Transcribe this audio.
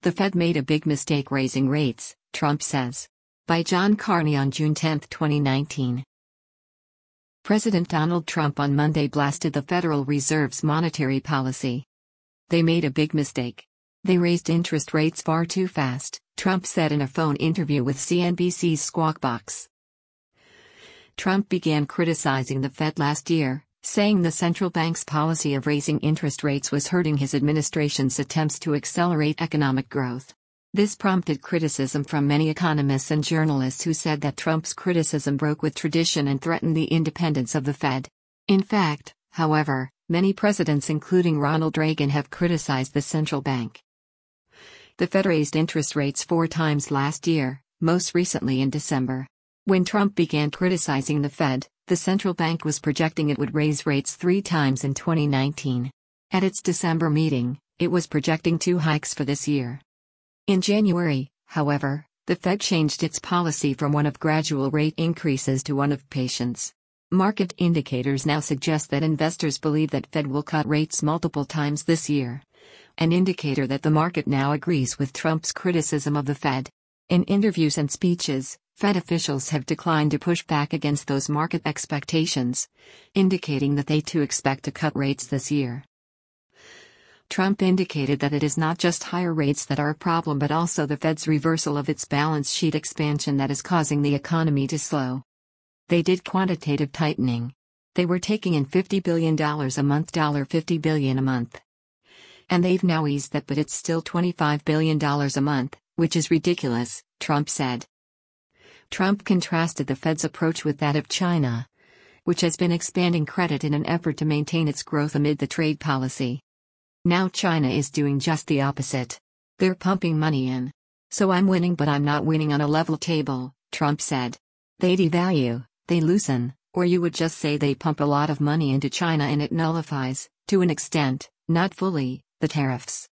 The Fed made a big mistake raising rates, Trump says. By John Carney on June 10, 2019. President Donald Trump on Monday blasted the Federal Reserve's monetary policy. They made a big mistake. They raised interest rates far too fast, Trump said in a phone interview with CNBC's Squawk Box. Trump began criticizing the Fed last year, saying the central bank's policy of raising interest rates was hurting his administration's attempts to accelerate economic growth. This prompted criticism from many economists and journalists who said that Trump's criticism broke with tradition and threatened the independence of the Fed. In fact, however, many presidents including Ronald Reagan have criticized the central bank. The Fed raised interest rates 4 times last year, most recently in December. When Trump began criticizing the Fed, the central bank was projecting it would raise rates 3 times in 2019. At its December meeting, it was projecting 2 hikes for this year. In January, however, the Fed changed its policy from one of gradual rate increases to one of patience. Market indicators now suggest that investors believe that Fed will cut rates multiple times this year. An indicator that the market now agrees with Trump's criticism of the Fed. In interviews and speeches, Fed officials have declined to push back against those market expectations, indicating that they too expect to cut rates this year. Trump indicated that it is not just higher rates that are a problem but also the Fed's reversal of its balance sheet expansion that is causing the economy to slow. They did quantitative tightening. They were taking in $50 billion a month, $50 billion a month. And they've now eased that, but it's still $25 billion a month, which is ridiculous, Trump said. Trump contrasted the Fed's approach with that of China, which has been expanding credit in an effort to maintain its growth amid the trade policy. Now China is doing just the opposite. They're pumping money in. So I'm winning, but I'm not winning on a level table, Trump said. They devalue, they loosen, or you would just say they pump a lot of money into China and it nullifies, to an extent, not fully, the tariffs.